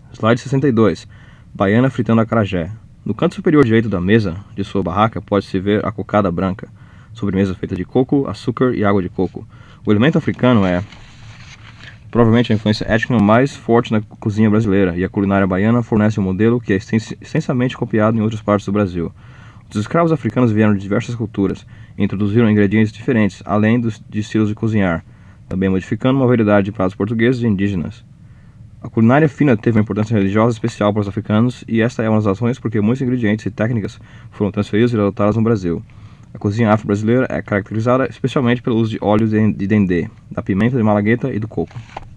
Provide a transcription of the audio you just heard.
Slide 62. Baiana fritando acarajé. No canto superior direito da mesa de sua barraca pode-se ver a cocada branca, sobremesa feita de coco, açúcar e água de coco. O elemento africano é provavelmente a influência étnica mais forte na cozinha brasileira, e a culinária baiana fornece um modelo que é extensamente copiado em outras partes do Brasil. Os escravos africanos vieram de diversas culturas e introduziram ingredientes diferentes, além de estilos de cozinhar, também modificando uma variedade de pratos portugueses e indígenas. A culinária fina teve uma importância religiosa especial para os africanos, e esta é uma das razões porque muitos ingredientes e técnicas foram transferidos e adotados no Brasil. A cozinha afro-brasileira é caracterizada especialmente pelo uso de óleo de dendê, da pimenta de malagueta e do coco.